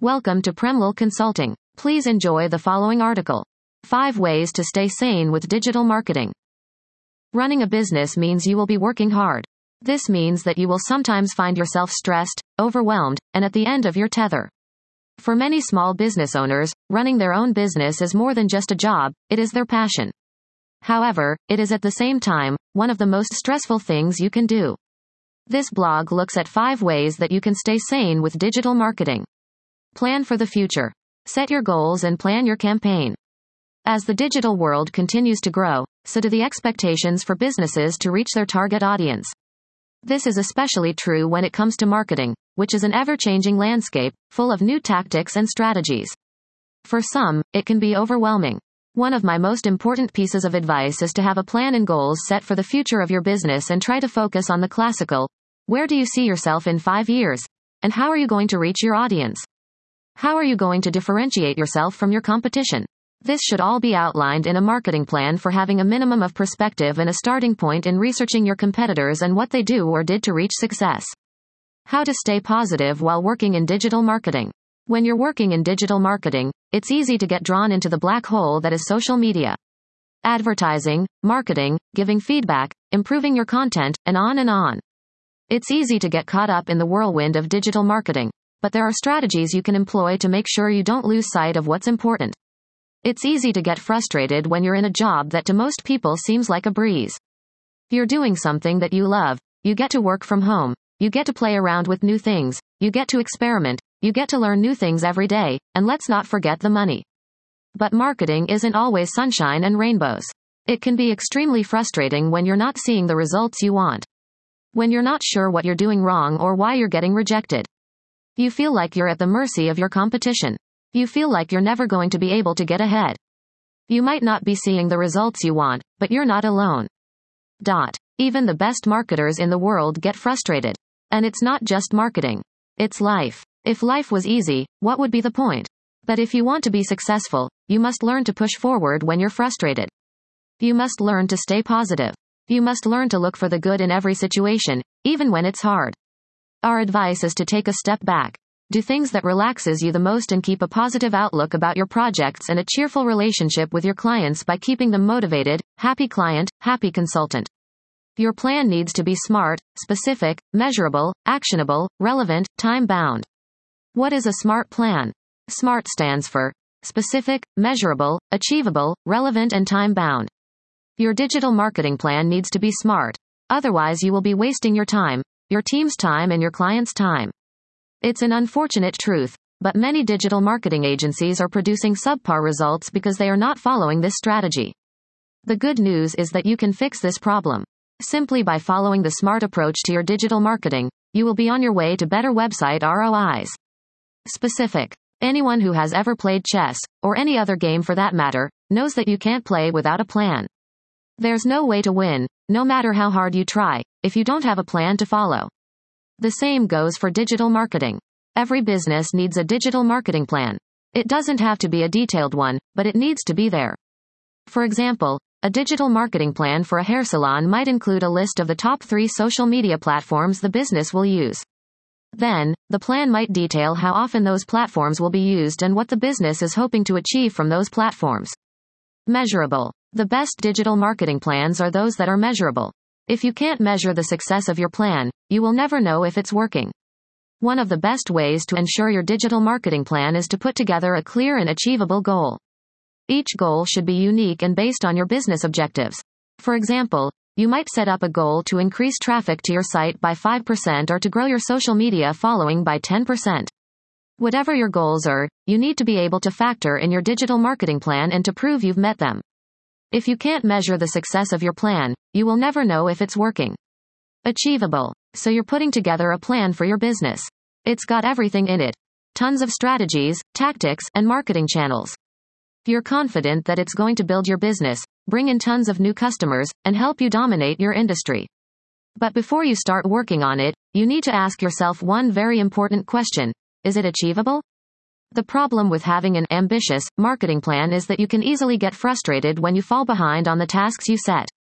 Welcome to Premlal Consulting. Please enjoy the following article. 5 ways to stay sane with digital marketing. Running a business means you will be working hard. This means that you will sometimes find yourself stressed, overwhelmed, and at the end of your tether. For many small business owners, running their own business is more than just a job, it is their passion. However, it is at the same time one of the most stressful things you can do. This blog looks at 5 ways that you can stay sane with digital marketing. Plan for the future. Set your goals and plan your campaign. As the digital world continues to grow, so do the expectations for businesses to reach their target audience. This is especially true when it comes to marketing, which is an ever-changing landscape, full of new tactics and strategies. For some, it can be overwhelming. One of my most important pieces of advice is to have a plan and goals set for the future of your business and try to focus on the classical, where do you see yourself in 5 years? And how are you going to reach your audience? How are you going to differentiate yourself from your competition? This should all be outlined in a marketing plan for having a minimum of perspective and a starting point in researching your competitors and what they do or did to reach success. How to stay positive while working in digital marketing. When you're working in digital marketing, it's easy to get drawn into the black hole that is social media. Advertising, marketing, giving feedback, improving your content, and on and on. It's easy to get caught up in the whirlwind of digital marketing, but there are strategies you can employ to make sure you don't lose sight of what's important. It's easy to get frustrated when you're in a job that to most people seems like a breeze. You're doing something that you love, you get to work from home, you get to play around with new things, you get to experiment, you get to learn new things every day, and let's not forget the money. But marketing isn't always sunshine and rainbows. It can be extremely frustrating when you're not seeing the results you want. When you're not sure what you're doing wrong or why you're getting rejected. You feel like you're at the mercy of your competition. You feel like you're never going to be able to get ahead. You might not be seeing the results you want, but you're not alone. Even the best marketers in the world get frustrated. And it's not just marketing. It's life. If life was easy, what would be the point? But if you want to be successful, you must learn to push forward when you're frustrated. You must learn to stay positive. You must learn to look for the good in every situation, even when it's hard. Our advice is to take a step back. Do things that relaxes you the most and keep a positive outlook about your projects and a cheerful relationship with your clients by keeping them motivated. Happy client, happy consultant. Your plan needs to be smart, specific, measurable, actionable, relevant, time-bound. What is a SMART plan? SMART stands for specific, measurable, achievable, relevant, and time-bound. Your digital marketing plan needs to be smart. Otherwise you will be wasting your time, your team's time, and your client's time. It's an unfortunate truth, but many digital marketing agencies are producing subpar results because they are not following this strategy. The good news is that you can fix this problem. Simply by following the SMART approach to your digital marketing, you will be on your way to better website ROIs. Specific. Anyone who has ever played chess, or any other game for that matter, knows that you can't play without a plan. There's no way to win, no matter how hard you try, if you don't have a plan to follow. The same goes for digital marketing. Every business needs a digital marketing plan. It doesn't have to be a detailed one, but it needs to be there. For example, a digital marketing plan for a hair salon might include a list of the top 3 social media platforms the business will use. Then, the plan might detail how often those platforms will be used and what the business is hoping to achieve from those platforms. Measurable. The best digital marketing plans are those that are measurable. If you can't measure the success of your plan, you will never know if it's working. One of the best ways to ensure your digital marketing plan is to put together a clear and achievable goal. Each goal should be unique and based on your business objectives. For example, you might set up a goal to increase traffic to your site by 5% or to grow your social media following by 10%. Whatever your goals are, you need to be able to factor in your digital marketing plan and to prove you've met them. If you can't measure the success of your plan, you will never know if it's working. Achievable. So you're putting together a plan for your business. It's got everything in it. Tons of strategies, tactics, and marketing channels. You're confident that it's going to build your business, bring in tons of new customers, and help you dominate your industry. But before you start working on it, you need to ask yourself one very important question. Is it achievable? The problem with having an ambitious marketing plan is that you can easily get frustrated when you fall behind on the tasks you set.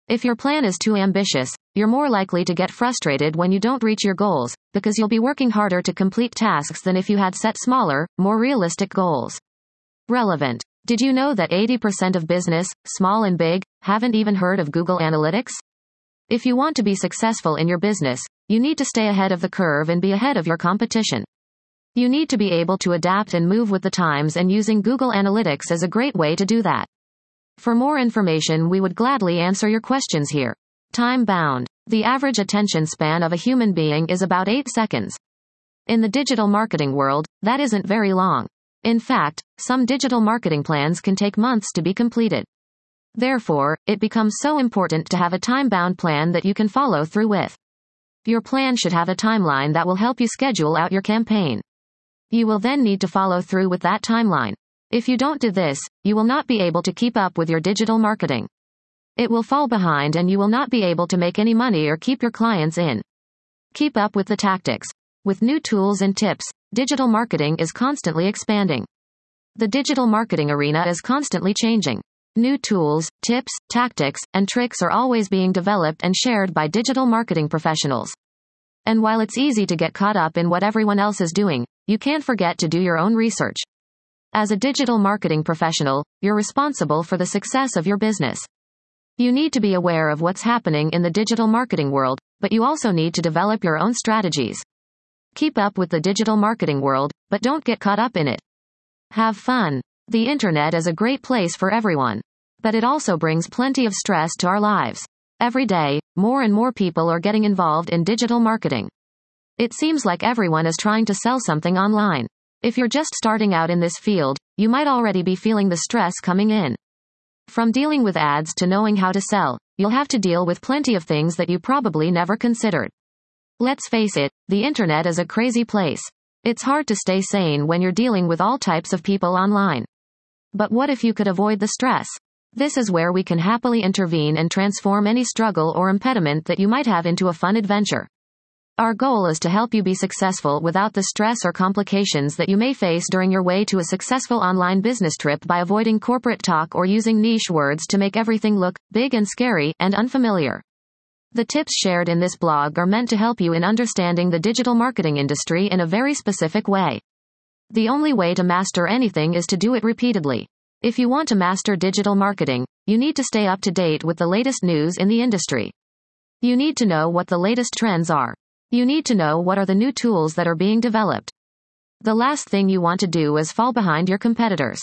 If your plan is too ambitious, you're more likely to get frustrated when you don't reach your goals, because you'll be working harder to complete tasks than if you had set smaller, more realistic goals. Relevant. Did you know that 80% of business, small and big, haven't even heard of Google Analytics? If you want to be successful in your business, you need to stay ahead of the curve and be ahead of your competition. You need to be able to adapt and move with the times, and using Google Analytics is a great way to do that. For more information, we would gladly answer your questions here. Time bound. The average attention span of a human being is about 8 seconds. In the digital marketing world, that isn't very long. In fact, some digital marketing plans can take months to be completed. Therefore, it becomes so important to have a time-bound plan that you can follow through with. Your plan should have a timeline that will help you schedule out your campaign. You will then need to follow through with that timeline. If you don't do this, you will not be able to keep up with your digital marketing. It will fall behind and you will not be able to make any money or keep your clients in. Keep up with the tactics. With new tools and tips, digital marketing is constantly expanding. The digital marketing arena is constantly changing. New tools, tips, tactics, and tricks are always being developed and shared by digital marketing professionals. And while it's easy to get caught up in what everyone else is doing, you can't forget to do your own research. As a digital marketing professional, you're responsible for the success of your business. You need to be aware of what's happening in the digital marketing world, but you also need to develop your own strategies. Keep up with the digital marketing world, but don't get caught up in it. Have fun. The internet is a great place for everyone. But it also brings plenty of stress to our lives. Every day, more and more people are getting involved in digital marketing. It seems like everyone is trying to sell something online. If you're just starting out in this field, you might already be feeling the stress coming in. From dealing with ads to knowing how to sell, you'll have to deal with plenty of things that you probably never considered. Let's face it, the internet is a crazy place. It's hard to stay sane when you're dealing with all types of people online. But what if you could avoid the stress? This is where we can happily intervene and transform any struggle or impediment that you might have into a fun adventure. Our goal is to help you be successful without the stress or complications that you may face during your way to a successful online business trip by avoiding corporate talk or using niche words to make everything look big and scary and unfamiliar. The tips shared in this blog are meant to help you in understanding the digital marketing industry in a very specific way. The only way to master anything is to do it repeatedly. If you want to master digital marketing, you need to stay up to date with the latest news in the industry. You need to know what the latest trends are. You need to know what are the new tools that are being developed. The last thing you want to do is fall behind your competitors.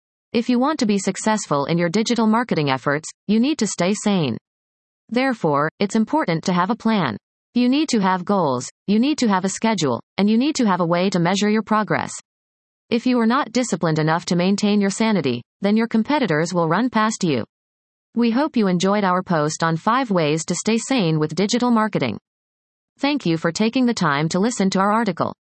If you want to be successful in your digital marketing efforts, you need to stay sane. Therefore, it's important to have a plan. You need to have goals, you need to have a schedule, and you need to have a way to measure your progress. If you are not disciplined enough to maintain your sanity, then your competitors will run past you. We hope you enjoyed our post on 5 ways to stay sane with digital marketing. Thank you for taking the time to listen to our article.